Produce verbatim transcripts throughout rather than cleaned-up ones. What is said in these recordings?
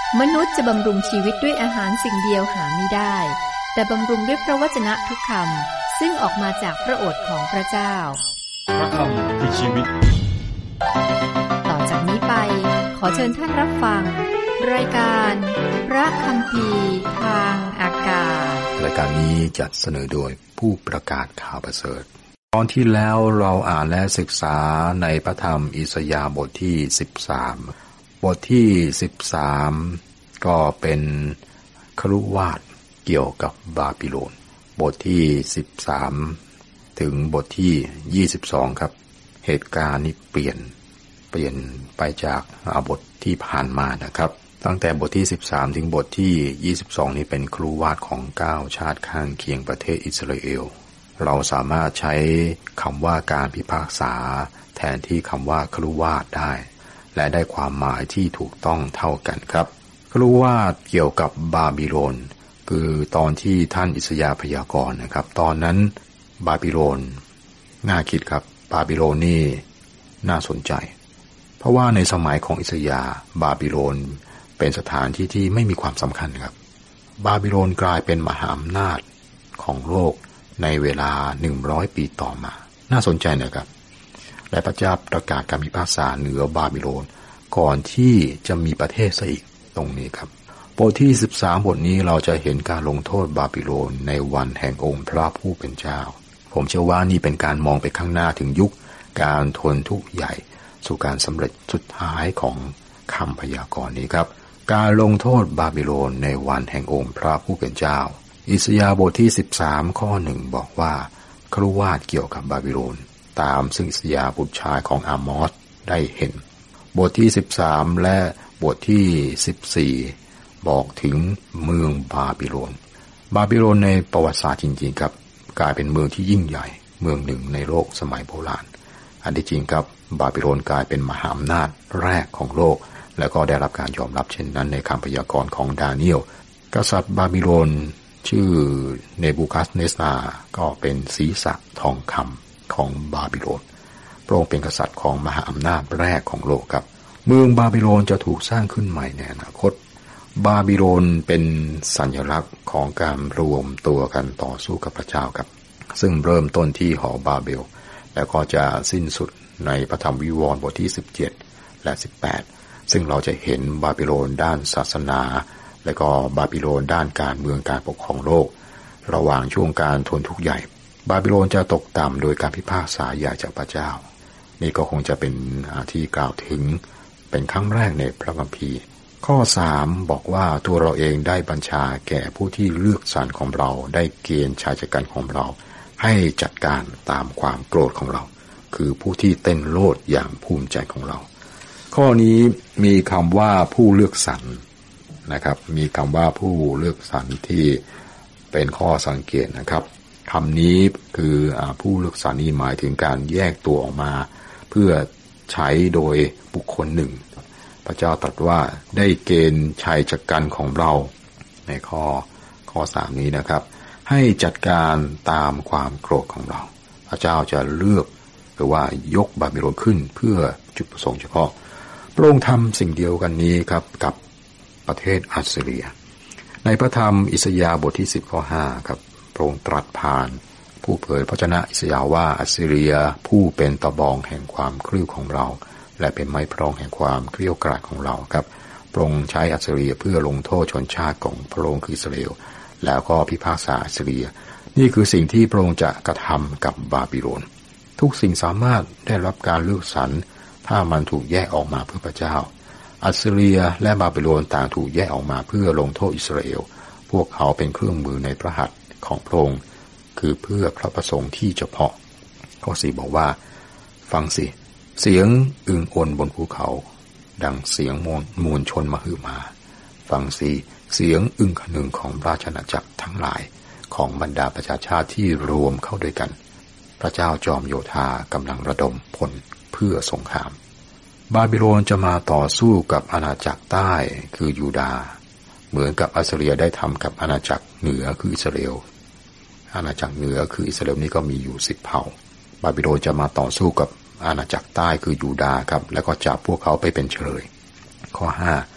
มนุษย์จะบำรุงชีวิตด้วยอาหารสิ่งเดียวหาไม่ได้แต่บำรุงด้วยพระวจนะทุกคำซึ่งออกมาจากพระโอษฐ์ของพระเจ้าพระคำคือชีวิตต่อจากนี้ไปขอเชิญท่านรับฟังรายการพระคัมภีร์ทางอากาศรายการนี้จัดเสนอโดยผู้ประกาศข่าวประเสริฐตอนที่แล้วเราอ่านและศึกษาในพระธรรมอิสยาห์บทที่สิบสามบทที่สิบสามก็เป็นคฤวาสน์เกี่ยวกับบาบิโลนบทที่สิบสามถึงบทที่ยี่สิบสองครับเหตุการณ์นี้เปลี่ยนเปลี่ยนไปจากบทที่ผ่านมานะครับตั้งแต่บทที่สิบสามถึงบทที่ยี่สิบสองนี้เป็นคฤวาสน์ของเก้าชาติข้างเคียงประเทศอิสราเอลเราสามารถใช้คำว่าการพิพากษาแทนที่คำว่าคฤวาสน์ได้และได้ความหมายที่ถูกต้องเท่ากันครับคฤวาสน์เกี่ยวกับบาบิโลนคือตอนที่ท่านอิสยาห์พยากรณ์นะครับตอนนั้นบาบิโลนน่าคิดครับบาบิโลนนี่น่าสนใจเพราะว่าในสมัยของอิสยาห์บาบิโลนเป็นสถานที่ที่ไม่มีความสำคัญครับบาบิโลนกลายเป็นมหาอำนาจของโลกในเวลาหนึ่งร้อยปีต่อมาน่าสนใจนะครับและพระเจ้าประกาศการพิพากษาเหนือบาบิโลนก่อนที่จะมีประเทศซะอีกตรงนี้ครับบทที่สิบสามบทนี้เราจะเห็นการลงโทษบาบิโลนในวันแห่งองค์พระผู้เป็นเจ้าผมเชื่อว่านี่เป็นการมองไปข้างหน้าถึงยุคการทนทุกข์ใหญ่สู่การสำเร็จสุดท้ายของคำพยากรณ์นี้ครับการลงโทษบาบิโลนในวันแห่งองค์พระผู้เป็นเจ้าอิสยาห์บทที่สิบสามข้อหนึ่งบอกว่าคฤวาสน์เกี่ยวกับบาบิโลนตามซึ่งอิสยาห์บุตรชายของอามอสได้เห็นบทที่สิบสามและบทที่สิบสี่บอกถึงเมืองบาบิโลนบาบิโลนในประวัติศาสตร์จริงๆครับกลายเป็นเมืองที่ยิ่งใหญ่เมืองหนึ่งในโลกสมัยโบราณอันที่จริงครับบาบิโลนกลายเป็นมหาอำนาจแรกของโลกและก็ได้รับการยอมรับเช่นนั้นในคำพยากรณ์ของดาเนียลกษัตริย์บาบิโลนชื่อเนบูคัดเนสราก็เป็นศีรษะทองคำของบาบิโลนพระองค์เป็นกษัตริย์ของมหาอำนาจแรกของโลกครับเมืองบาบิโลนจะถูกสร้างขึ้นใหม่ในอนาคตบาบิโลนเป็นสัญลักษณ์ของการรวมตัวกันต่อสู้กับพระเจ้าครับซึ่งเริ่มต้นที่หอบาเบลแล้วก็จะสิ้นสุดในพระธรรมวิวรณ์บทที่สิบเจ็ดและสิบแปดซึ่งเราจะเห็นบาบิโลนด้านศาสนาและก็บาบิโลนด้านการเมืองการปกครองโลกระหว่างช่วงการทนทุกข์ใหญ่บาบิโลนจะตกต่ำโดยการพิพากษาใหญ่จากพระเจ้านี่ก็คงจะเป็นที่กล่าวถึงเป็นครั้งแรกในพระคัมภีร์ข้อสามบอกว่าตัวเราเองได้บัญชาแก่ผู้ที่เลือกสรรของเราได้เกณฑ์ชายชะกันของเราให้จัดการตามความโกรธของเราคือผู้ที่เต้นโลดอย่างภูมิใจของเราข้อนี้มีคำว่าผู้เลือกสรรนะครับมีคำว่าผู้เลือกสรรที่เป็นข้อสังเกตนะครับคำนี้คือผู้เลือกสรรนี้หมายถึงการแยกตัวออกมาเพื่อใช้โดยบุคคลหนึ่งพระเจ้าตรัสว่าได้เกณฑ์ชายชะกันของเราในข้อข้อสามนี้นะครับให้จัดการตามความโกรธของเราพระเจ้าจะเลือกหรือว่ายกบาบิโลนขึ้นเพื่อจุดประสงค์เฉพาะพระองค์ทำสิ่งเดียวกันนี้ครับกับประเทศอัสซีเรียในพระธรรมอิสยาห์บทที่สิบข้อห้าครับพระองค์ตรัสผ่านผู้เผยพระวจนะอิสยาห์ว่าอัสซีเรียผู้เป็นตะบองแห่งความคลื่นของเราและเป็นไม้พรองแห่งความเกรี้ยวกราดของเราครับพระองค์ใช้อัสซีเรียเพื่อลงโทษชนชาติของพระองค์คืออิสราเอลแล้วก็พิพากษาอัสซีเรียนี่คือสิ่งที่พระองค์จะกระทำกับบาบิโลนทุกสิ่งสามารถได้รับการเลือกสรรถ้ามันถูกแยกออกมาเพื่อพระเจ้าอัสซีเรียและบาบิโลนต่างถูกแยกออกมาเพื่อลงโทษอิสราเอลพวกเขาเป็นเครื่องมือในพระหัตถ์ของพระองค์คือเพื่อพระประสงค์ที่เฉพาะข้อสี่บอกว่าฟังสิเสียงอึงอ่นบนภูเขาดังเสียงมวลชนมหึมาฟังสิเสียงอึงคนึงของราชอาณาจักรทั้งหลายของบรรดาประชาชาติที่รวมเข้าด้วยกันพระเจ้าจอมโยธากำลังระดมพลเพื่อสงครามบาบิโลนจะมาต่อสู้กับอาณาจักรใต้คือยูดาห์เหมือนกับอัสซีเรียได้ทำกับอาณาจักรเหนือคืออิสราเอลอาณาจักรเหนือคืออิสราเอลนี้ก็มีอยู่สิบเผ่าบาบิโลนจะมาต่อสู้กับอาณาจักรใต้คือยูดาห์ครับแล้วก็จับพวกเขาไปเป็นเฉลยข้อห้า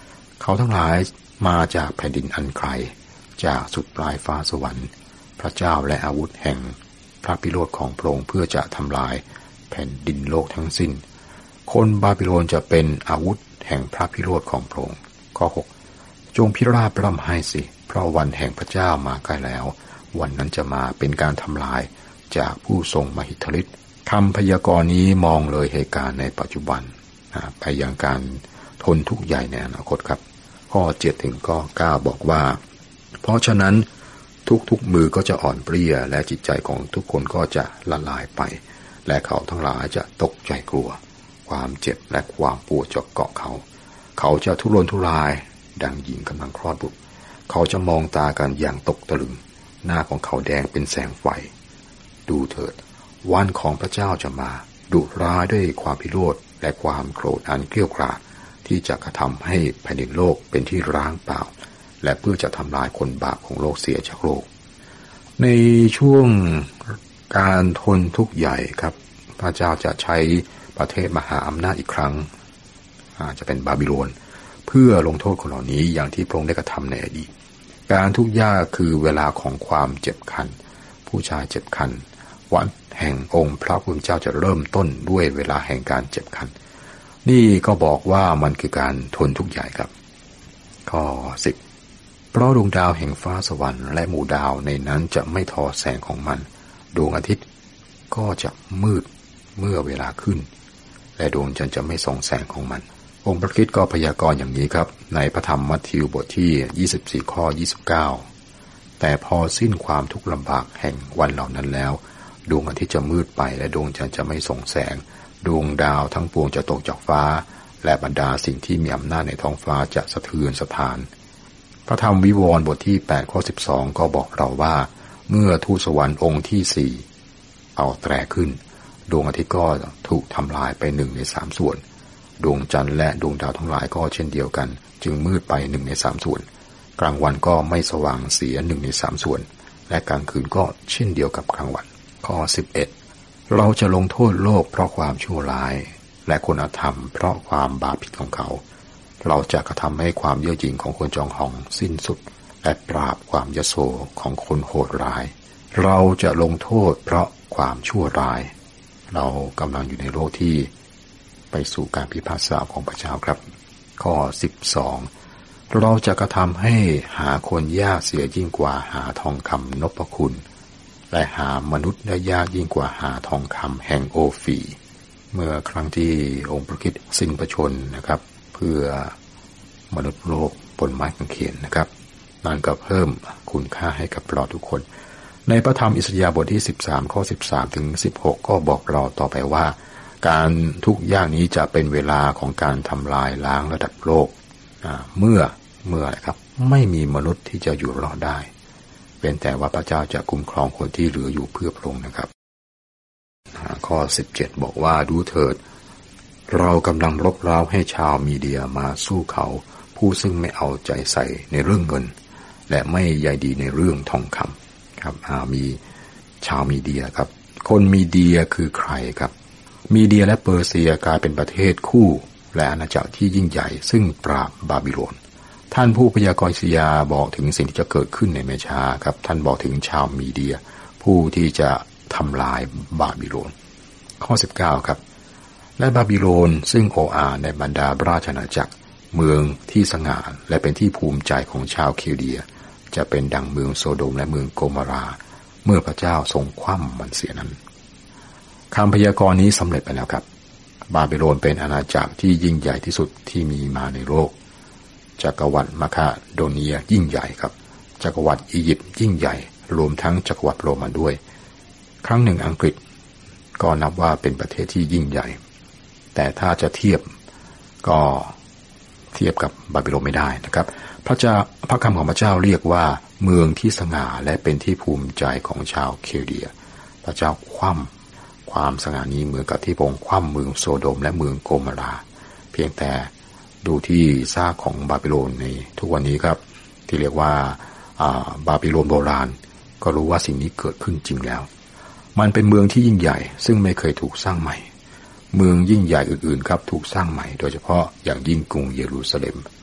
เขาทั้งหลายมาจากแผ่นดินอันไกลจากสุดปลายฟ้าสวรรค์พระเจ้าและอาวุธแห่งพระพิโรธของพระองค์เพื่อจะทำลายแผ่นดินโลกทั้งสิ้นคนบาบิโลนจะเป็นอาวุธแห่งพระพิโรธของพระองค์ข้อหกจงพิราบร่ำไห้สิเพราะวันแห่งพระเจ้ามาใกล้แล้ววันนั้นจะมาเป็นการทำลายจากผู้ทรงมหิทธิฤทธิ์คำพยากรณ์นี้มองเลยเหตุการณ์ในปัจจุบันไปยังการทนทุกข์ใหญ่ในอนาคตครับข้อเจ็ดถึงข้อเก้าบอกว่าเพราะฉะนั้นทุกๆมือก็จะอ่อนเปรี้ยและจิตใจของทุกคนก็จะละลายไปและเขาทั้งหลายจะตกใจกลัวความเจ็บและความปวดจะเกาะเขาเขาจะทุรนทุรายดังหญิงกำลังคลอดบุตรเขาจะมองตากันอย่างตกตะลึงหน้าของเขาแดงเป็นแสงไฟดูเถิดวันของพระเจ้าจะมาดุร้ายด้วยความพิโรธและความโกรธอันเกรี้ยวกราดที่จะกระทำให้แผ่นดินโลกเป็นที่ร้างเปล่าและเพื่อจะทำลายคนบาปของโลกเสียจากโลกในช่วงการทนทุกข์ใหญ่ครับพระเจ้าจะใช้ประเทศมหาอำนาจอีกครั้งอาจจะเป็นบาบิโลนเพื่อลงโทษคนเหล่านี้อย่างที่พระองค์ได้กระทำในอดีตการทุกข์ยากคือเวลาของความเจ็บคันผู้ชายเจ็บคันวันแห่งองค์พระผู้เป็นเจ้าจะเริ่มต้นด้วยเวลาแห่งการเจ็บคันนี่ก็บอกว่ามันคือการทนทุกข์ใหญ่ครับข้อสิบเพราะดวงดาวแห่งฟ้าสวรรค์และหมู่ดาวในนั้นจะไม่ทอแสงของมันดวงอาทิตย์ก็จะมืดเมื่อเวลาขึ้นและดวงจันทร์จะไม่ส่องแสงของมันองค์พระคริสต์ก็พยากรณ์อย่างนี้ครับในพระธรรมมัทธิวบทที่ยี่สิบสี่ข้อยี่สิบเก้าแต่พอสิ้นความทุกข์ลำบากแห่งวันเหล่านั้นแล้วดวงอาทิตย์จะมืดไปและดวงจันทร์จะไม่ส่องแสงดวงดาวทั้งปวงจะตกจากฟ้าและบรรดาสิ่งที่มีอำนาจในท้องฟ้าจะสะเทือนสะท้านพระธรรมวิวรณ์บทที่แปดข้อสิบสองก็บอกเราว่าเมื่อทูตสวรรค์องค์ที่สี่เอาแตรขึ้นดวงอาทิตย์ก็ถูกทำลายไปหนึ่งในสามส่วนดวงจันทร์และดวงดาวทั้งหลายก็เช่นเดียวกันจึงมืดไปหนึ่งในสามส่วนกลางวันก็ไม่สว่างเสียหนึ่งในสามส่วนและกลางคืนก็เช่นเดียวกับกลางวันข้อสิบเอ็ดเราจะลงโทษโลกเพราะความชั่วร้ายและคนอธรรมเพราะความบาปผิดของเขาเราจะกระทำให้ความเย่อหยิ่งของคนจองหองสิ้นสุดและปราบความยโสของคนโหดร้ายเราจะลงโทษเพราะความชั่วร้ายเรากำลังอยู่ในโลกที่ไปสู่การพิพากษาของพระเจ้าครับข้อสิบสองเราจะกระทำให้หาคนยากเสียยิ่งกว่าหาทองคำนพคุณและหามนุษย์ได้ยากยิ่งกว่าหาทองคำแห่งโอฟีเมื่อครั้งที่องค์พระคริสต์สิ้นพระชนนะครับเพื่อมนุษย์โลกบนไม้กางเขนนะครับนั่นก็เพิ่มคุณค่าให้กับเราทุกคนในพระธรรมอิสยาห์บทที่สิบสามข้อสิบสามถึงสิบหกก็บอกเราต่อไปว่าการทุกข์ยากนี้จะเป็นเวลาของการทำลายล้างระดับโลกเมื่อเมื่ออะไรครับไม่มีมนุษย์ที่จะอยู่รอดได้เป็นแต่ว่าพระเจ้าจะคุ้มครองคนที่เหลืออยู่เพื่อพระองค์นะครับข้อสิบเจ็ดบอกว่าดูเถิดเรากำลังรบเร้าให้ชาวมีเดียมาสู้เขาผู้ซึ่งไม่เอาใจใส่ในเรื่องเงินและไม่ใยดีในเรื่องทองคำครับมีชาวมีเดียครับคนมีเดียคือใครครับมีเดียและเปอร์เซียกลายเป็นประเทศคู่และอาณาจักรที่ยิ่งใหญ่ซึ่งปราบบาบิโลนท่านผู้พยากรณ์อิสยาห์บอกถึงสิ่งที่จะเกิดขึ้นในไม่ช้าครับท่านบอกถึงชาวมีเดียผู้ที่จะทำลายบาบิโลนข้อสิบเก้าครับและบาบิโลนซึ่งโอ้อาในบรรดาราชอาณาจักรเมืองที่สง่าและเป็นที่ภูมิใจของชาวเคลเดียจะเป็นดังเมืองโซโดมและเมืองโกโมราเมื่อพระเจ้าทรงคว่ำมันเสียนั้นคำพยากรณ์นี้สำเร็จไปแล้วครับบาบิโลนเป็นอาณาจักรที่ยิ่งใหญ่ที่สุดที่มีมาในโลกจักรวรรดิมาคาโดเนียยิ่งใหญ่ครับจักรวรรดิอียิปต์ยิ่งใหญ่รวมทั้งจักรวรรดิโรมันด้วยครั้งหนึ่งอังกฤษก็นับว่าเป็นประเทศที่ยิ่งใหญ่แต่ถ้าจะเทียบก็เทียบกับบาบิโลนไม่ได้นะครับพระเจ้าพระคำของพระเจ้าเรียกว่าเมืองที่สง่าและเป็นที่ภูมิใจของชาวเคลเดียพระเจ้าคว่ำความสง่านี้เหมือนกับที่พระองค์คว่ำเมืองโซโดมและเมืองโกโมราเพียงแต่ดูที่ซากของบาบิโลนในทุกวันนี้ครับที่เรียกว่าบาบิโลนโบราณก็รู้ว่าสิ่งนี้เกิดขึ้นจริงแล้วมันเป็นเมืองที่ยิ่งใหญ่ซึ่งไม่เคยถูกสร้างใหม่เมืองยิ่งใหญ่อื่นๆครับถูกสร้างใหม่โดยเฉพาะอย่างยิ่งกรุงเยรูซาเล็ม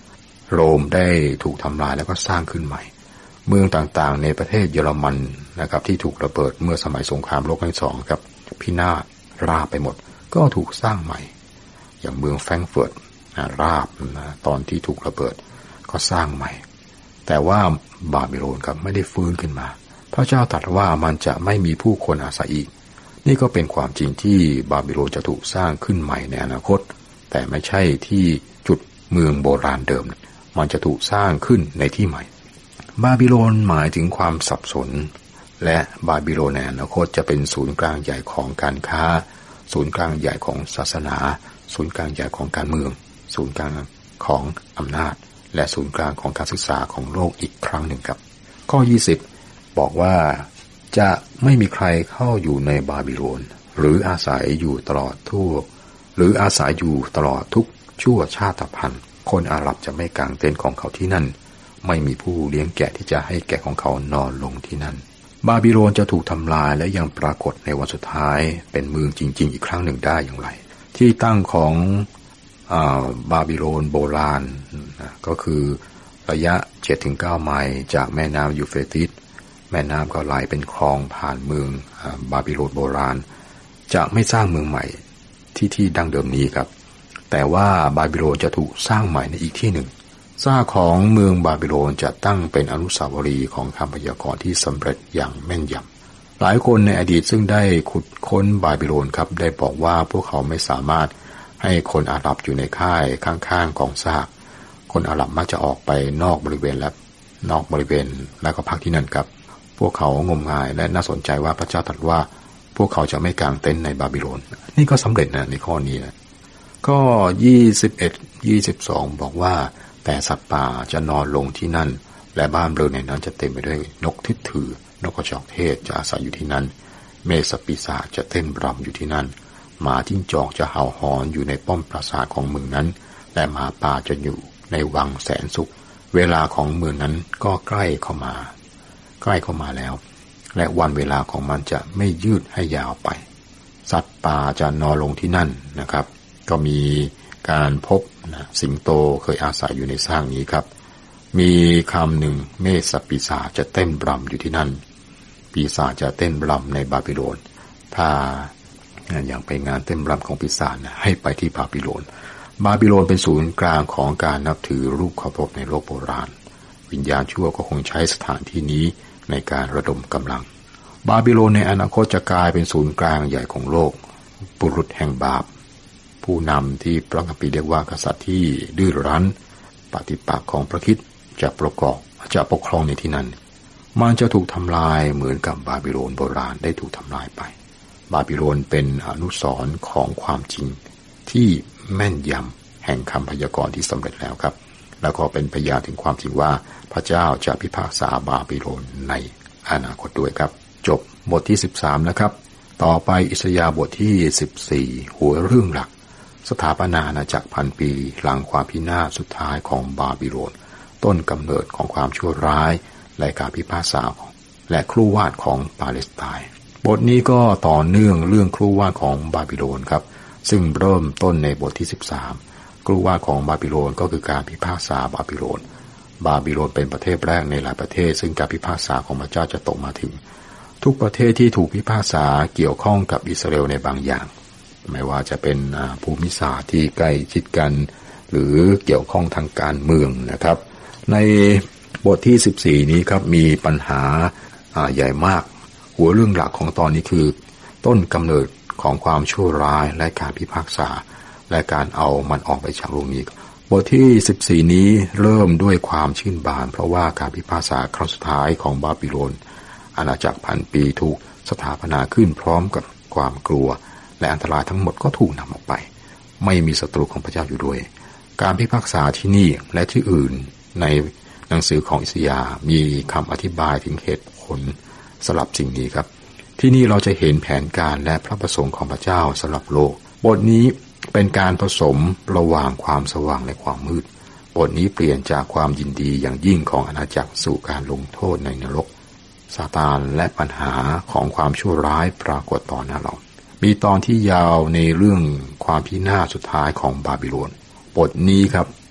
โรมได้ถูกทำลายแล้วก็สร้างขึ้นใหม่เมืองต่างๆในประเทศเยอรมันนะครับที่ถูกระเบิดเมื่อสมัยสงครามโลกครั้งที่สองครับพินาศราบไปหมดก็ถูกสร้างใหม่อย่างเมืองแฟรงก์เฟิร์ตราบนะตอนที่ถูกระเบิดก็สร้างใหม่แต่ว่าบาบิโลนครับไม่ได้ฟื้นขึ้นมาพระเจ้าตรัสว่ามันจะไม่มีผู้คนอาศัยอีกนี่ก็เป็นความจริงที่บาบิโลนจะถูกสร้างขึ้นใหม่ในอนาคตแต่ไม่ใช่ที่จุดเมืองโบราณเดิมมันจะถูกสร้างขึ้นในที่ใหม่บาบิโลนหมายถึงความสับสนและบาบิโลนในอนาคตจะเป็นศูนย์กลางใหญ่ของการค้าศูนย์กลางใหญ่ของศาสนาศูนย์กลางใหญ่ของการเมืองศูนย์กลางของอำนาจและศูนย์กลางของการศึกษาของโลกอีกครั้งหนึ่งครับข้อยี่สิบบอกว่าจะไม่มีใครเข้าอยู่ในบาบิโลนหรืออาศัยอยู่ตลอดทั่วหรืออาศัยอยู่ตลอดทุกชั่วชาติพันธุ์คนอาหรับจะไม่กางเต็นท์ของเขาที่นั่นไม่มีผู้เลี้ยงแกะที่จะให้แกะของเขานอนลงที่นั่นบาบิโลนจะถูกทำลายและยังปรากฏในวันสุดท้ายเป็นเมืองจริงๆอีกครั้งหนึ่งได้อย่างไรที่ตั้งของอ่าบาบิโลนโบราณนะก็คือระยะ เจ็ดถึงเก้า ไมล์จากแม่น้ำยูเฟรติสแม่น้ำก็ไหลเป็นคลองผ่านเมืองบาบิโลนโบราณจะไม่สร้างเมืองใหม่ที่ที่ดั้งเดิมนี้ครับแต่ว่าบาบิโลนจะถูกสร้างใหม่ในอีกที่หนึ่งซากของเมืองบาบิโลนจะตั้งเป็นอนุสาวรีย์ของคำพยากรณ์ที่สำเร็จอย่างแม่นยำหลายคนในอดีตซึ่งได้ขุดค้นบาบิโลนครับได้บอกว่าพวกเขาไม่สามารถให้คนอาหรับอยู่ในค่ายข้างๆของซากคนอาหรับมักจะออกไปนอกบริเวณและนอกบริเวณแล้วก็พักที่นั่นครับพวกเขางมงายและน่าสนใจว่าพระเจ้าตรัสว่าพวกเขาจะไม่กางเต็นท์ในบาบิโลนนี่ก็สำเร็จนะในข้อนี้นะก็ยี่สิบเอ็ด ยี่สิบสองบอกว่าแต่สัตว์ป่าจะนอนลงที่นั่นและบ้านเรือนในนั้นจะเต็มไปด้วยนกทิศถือนกกระจอกเทศจะอาศัยอยู่ที่นั่นเมฆปีศาจจะเต้นรำอยู่ที่นั่นหมาจิ้งจอกจะเห่าหอนอยู่ในป้อมปราสาทของเมืองนั้นและหมาป่าจะอยู่ในวังแสนสุขเวลาของเมืองนั้นก็ใกล้เข้ามาใกล้เข้ามาแล้วและวันเวลาของมันจะไม่ยืดให้ยาวไปสัตว์ป่าจะนอนลงที่นั่นนะครับก็มีการพบนะสิงโตเคยอาศัยอยู่ในสร้างนี้ครับมีคำหนึ่งเมฆปีศาจจะเต้นรำอยู่ที่นั่นปีศาจจะเต้นรำในบาบิโลนถ้าอย่างไปงานเต้นรำของปีศาจนะให้ไปที่บาบิโลนบาบิโลนเป็นศูนย์กลางของการนับถือรูปเคารพในโลกโบราณวิญญาณชั่วก็คงใช้สถานที่นี้ในการระดมกำลังบาบิโลนในอนาคตจะกลายเป็นศูนย์กลางใหญ่ของโลกบุรุษแห่งบาปผู้นำที่พระคัมภีร์เรียกว่ากษัตริย์ที่ดื้อรั้นปฏิปักษ์ของพระคริสต์จะประกอบจะปกครองในที่นั้นมันจะถูกทำลายเหมือนกับบาบิโลนโบราณได้ถูกทำลายไปบาบิโลนเป็นอนุสรณ์ของความจริงที่แม่นยำแห่งคำพยากรณ์ที่สำเร็จแล้วครับแล้วก็เป็นพยานถึงความจริงว่าพระเจ้าจะพิพากษาบาบิโลนในอนาคตด้วยครับจบบทที่สิบสามนะครับต่อไปอิสยาห์บทที่สิบสี่หัวเรื่องหลักสถาปนาอาณาจักรพันปีหลังความพินาศสุดท้ายของบาบิโลนต้นกำเนิดของความชั่วร้ายและการพิพากษาและครูวาดของปาเลสไตน์บทนี้ก็ต่อเนื่องเรื่องครูวาดของบาบิโลนครับซึ่งเริ่มต้นในบทที่สิบสามครูวาดของบาบิโลนก็คือการพิพากษาบาบิโลนบาบิโลนเป็นประเทศแรกในหลายประเทศซึ่งการพิพากษาของพระเจ้าจะตกมาถึงทุกประเทศที่ถูกพิพากษาเกี่ยวข้องกับอิสราเอลในบางอย่างไม่ว่าจะเป็นภูมิศาสตร์ที่ใกล้ชิดกันหรือเกี่ยวข้องทางการเมืองนะครับในบทที่สิบสี่นี้ครับมีปัญหาใหญ่มากหัวเรื่องหลักของตอนนี้คือต้นกำเนิดของความชั่วร้ายและการพิพากษาและการเอามันออกไปจากโลกนี้บทที่สิบสี่นี้เริ่มด้วยความชื่นบานเพราะว่าการพิพากษาครั้งสุดท้ายของบาบิโลนอาณาจักรพันปีถูกสถาปนาขึ้นพร้อมกับความกลัวและอันตรายทั้งหมดก็ถูกนำออกไปไม่มีศัตรูของพระเจ้าอยู่ด้วยการพิพากษาที่นี่และที่อื่นในหนังสือของอิสยาห์มีคำอธิบายถึงเหตุผลสำหรับสิ่งนี้ครับที่นี่เราจะเห็นแผนการและพระประสงค์ของพระเจ้าสำหรับโลกบทนี้เป็นการผสมระหว่างความสว่างและความมืดบทนี้เปลี่ยนจากความยินดีอย่างยิ่งของอาณาจักรสู่การลงโทษในนรกซาตานและปัญหาของความชั่วร้ายปรากฏต่อหน้าเรามีตอนที่ยาวในเรื่องความพินาศสุดท้ายของบาบิโลนบทนี้ครับ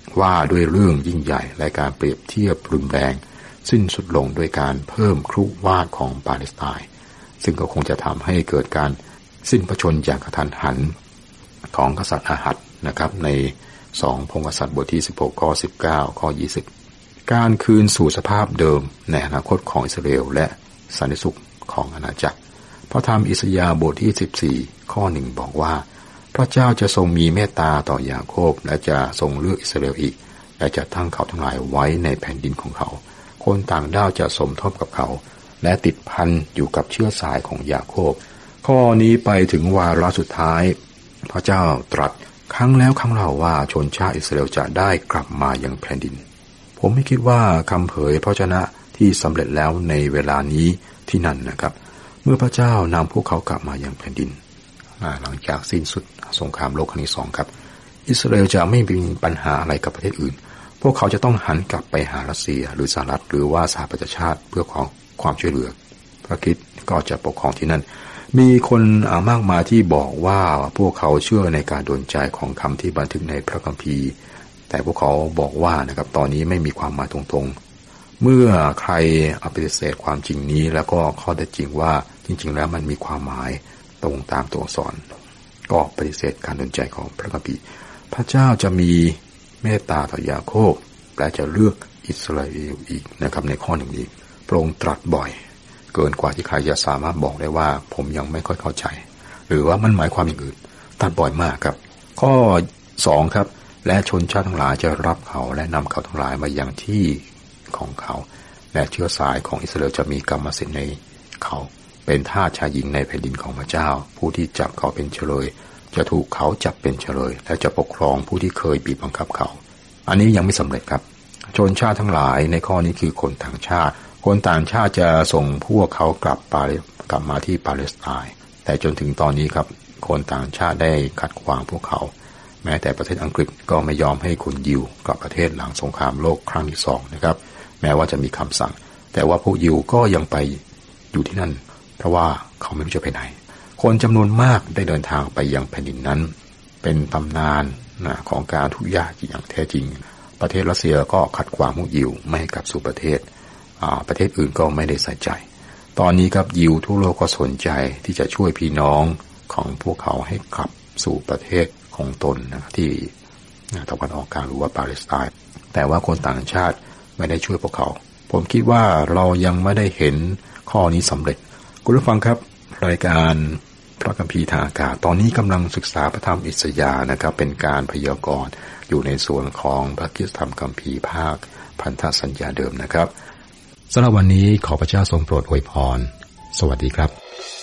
ว่าด้วยเรื่องยิ่งใหญ่และการเปรียบเทียบรุนแรงสิ้นสุดลงด้วยการเพิ่มครุวาทของปาเลสไตน์ซึ่งก็คงจะทำให้เกิดการสิ้นพระชนม์อย่างกระทันหันของกษัตริย์อาหัดนะครับในสองพงศ์กษัตริย์บทที่สิบหกข้อสิบเก้าข้อยี่สิบการคืนสู่สภาพเดิมในอนาคตของอิสราเอลและสันติสุขของอาณาจักรพระธรรมอิสยาห์บทที่สิบสี่ข้อหนึ่งบอกว่าพระเจ้าจะทรงมีเมตตาต่อยาโคบและจะทรงเลือกอิสราเอลอีกและจะตั้งเขาทั้งหลายไว้ในแผ่นดินของเขาคนต่างด้าวจะสมทบกับเขาและติดพันอยู่กับเชื้อสายของยาโคบข้อนี้ไปถึงวาระสุดท้ายพระเจ้าตรัสครั้งแล้วครั้งเล่าว่าชนชาติอิสราเอลจะได้กลับมายังแผ่นดินผมไม่คิดว่าคำเผยพระชนะที่สำเร็จแล้วในเวลานี้ที่นั่นนะครับเมื่อพระเจ้านำพวกเขากลับมายังแผ่นดินหลังจากสิ้นสุดสงครามโลกครั้งที่สองครับอิสราเอลจะไม่มีปัญหาอะไรกับประเทศอื่นพวกเขาจะต้องหันกลับไปหารัสเซียหรือสหรัฐหรือว่าสหประชาชาติเพื่อขอความช่วยเหลือพระคริสต์ก็จะปกครองที่นั่นมีคนมากมายที่บอกว่าพวกเขาเชื่อในการโดนใจของคำที่บันทึกในพระคัมภีร์แต่พวกเขาบอกว่านะครับตอนนี้ไม่มีความหมายตรงๆเมื่อใครปฏิเสธความจริงนี้แล้วก็ข้อเท็จจริงว่าจริงๆแล้วมันมีความหมายตรงตามตัวอักษรก็ปฏิเสธการโดนใจของพระคัมภีร์พระเจ้าจะมีเมตตาต่อยาโคบและจะเลือกอิสราเอลอีกนะครับในข้อหนึ่งนี้พระองค์ตรัสบ่อยเกินกว่าที่ใครจะสามารถบอกได้ว่าผมยังไม่ค่อยเข้าใจหรือว่ามันหมายความอย่างอื่นตรัสบ่อยมากครับข้อสองครับและชนชาติทั้งหลายจะรับเขาและนำเขาทั้งหลายมายังที่ของเขาและเชื้อสายของอิสราเอลจะมีกรรมสิทธิ์ในเขาเป็นทาสชายหญิงในแผ่นดินของพระเจ้าผู้ที่จับเขาเป็นเฉลยจะถูกเขาจับเป็นเฉลยและจะปกครองผู้ที่เคยบีบบังคับเขาอันนี้ยังไม่สำเร็จครับชนชาติทั้งหลายในข้อนี้คือคนต่างชาติคนต่างชาติจะส่งพวกเขากลับไปกลับมาที่ปาเลสไตน์แต่จนถึงตอนนี้ครับคนต่างชาติได้ขัดขวางพวกเขาแม้แต่ประเทศอังกฤษก็ไม่ยอมให้คนยิวกลับประเทศหลังสงครามโลกครั้งที่สองนะครับแม้ว่าจะมีคำสั่งแต่ว่าพวกยิวก็ยังไปอยู่ที่นั่นเพราะว่าเขาไม่รู้จะไปไหนคนจำนวนมากได้เดินทางไปยังแผ่นดินนั้นเป็นตำนานนะของการทุกข์ยากอย่างแท้จริงประเทศรัสเซียก็ขัดขวางพวกยิวไม่ให้กลับสู่ประเทศประเทศอื่นก็ไม่ได้ใส่ใจตอนนี้ครับยิวทั่วโลกก็สนใจที่จะช่วยพี่น้องของพวกเขาให้กลับสู่ประเทศของตนนะที่ตะวันออกกลางหรือว่าปาเลสไตน์แต่ว่าคนต่างชาติไม่ได้ช่วยพวกเขาผมคิดว่าเรายังไม่ได้เห็นข้อนี้สำเร็จคุณผู้ฟังครับรายการพระคัมภีร์ทางอากาศตอนนี้กำลังศึกษาพระธรรมอิสยาห์นะครับเป็นการพยากรณ์อยู่ในส่วนของพระคริสตธรรมคัมภีร์ภาคพันธสัญญาเดิมนะครับสำหรับวันนี้ขอพระเจ้าทรงโปรดอวยพรสวัสดีครับ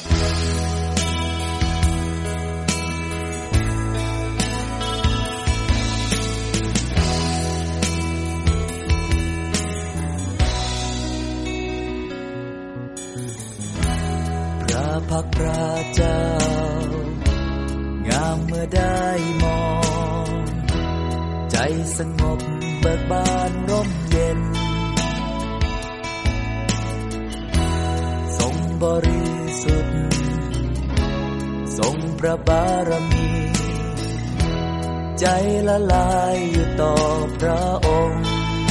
พระพักพระเจ้างามเมื่อได้มองใจสงบเบิกบานร่มเย็นทรงบริสุทธิ์ทรงพระบารมีใจละลายอยู่ต่อพระองค์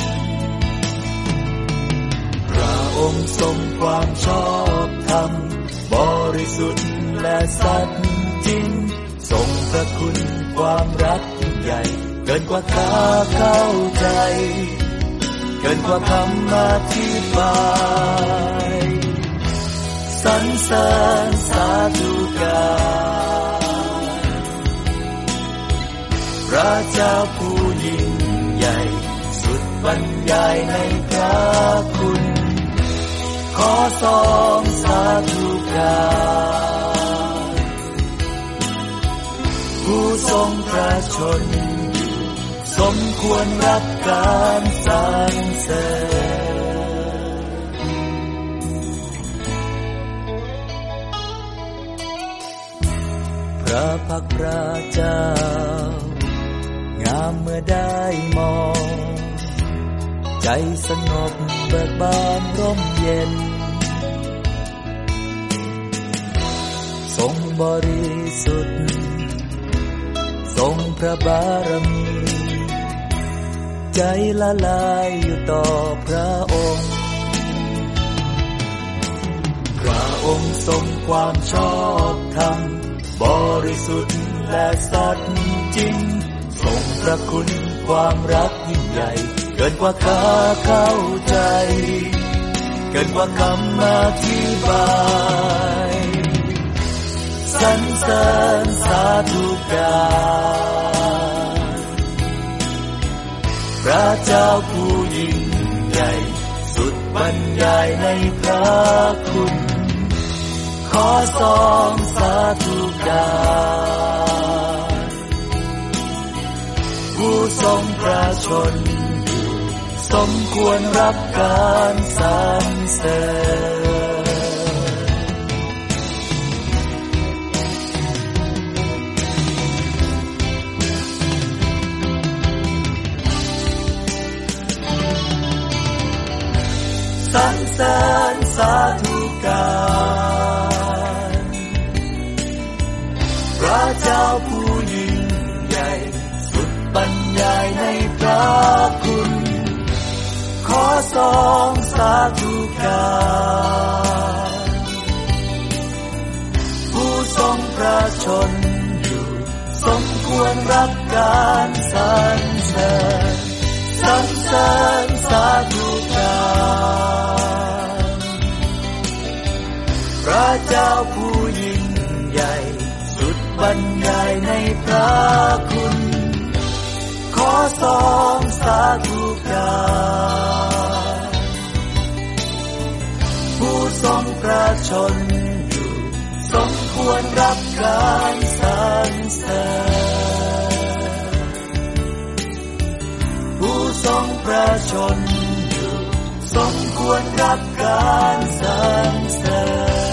พระองค์ทรงความชอบธรรมบริสุทธิ์และสัตย์จริงทรงพระคุณความรักยิ่งใหญ่เกินกว่าข้าเข้าใจเกินกว่าคำอธิบายสรรเสริญสาธุการพระเจ้าผู้ยิ่งใหญ่สุดบรรยายในพระคุณขอทรงสาธุการผู้ทรงพระชนอยู่สมควรรับการสรรเสริญพระพักพระเจ้างามเมื่อได้มองใจสงบเบิกบานร่มเย็นทรงบริสุทธิ์ทรงพระบารมีใจละลายอยู่ต่อพระองค์พระองค์ทรงความชอบธรรมบริสุทธิ์และสัตย์จริงทรงพระคุณความรักยิ่งใหญ่เกินกว่าข้าเข้าใจเกินกว่าคำอธิบายสรรเสริญสาธุการพระเจ้าผู้ยิ่งใหญ่สุดบรรยายในพระคุณขอสองสาธุการผู้ทรงพระชนอยู่สมควรรับการสรรเสริญสรรเสริญสาธุการพระเจ้าผู้ยิ่งใหญ่สุดบรรยายในพระคุณขอสองสาธุการผู้ทรงพระชนอยู่สมควรรับการสรรเสริญสรรเสริญสาธุการพระเจ้าผู้ยิ่งใหญ่สุดบรรยายในพระคุณขอสองสาธุการผู้ทรงพระชนอยู่สมควรรับการสรรเสริญผู้ทรงพระชนอยู่สมควรรับการสรรเสริญ